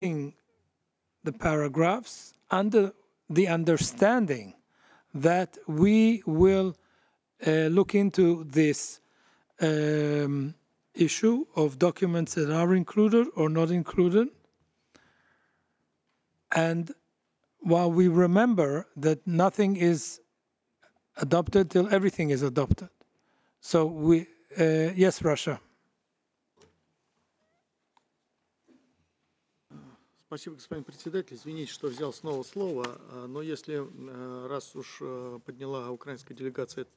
the paragraphs under the understanding that we will look into this issue of documents that are included or not included. And while we remember that nothing is adopted till everything is adopted. So yes, Russia. Спасибо, господин председатель. Извините, что взял снова слово, но если раз уж подняла украинская делегация этот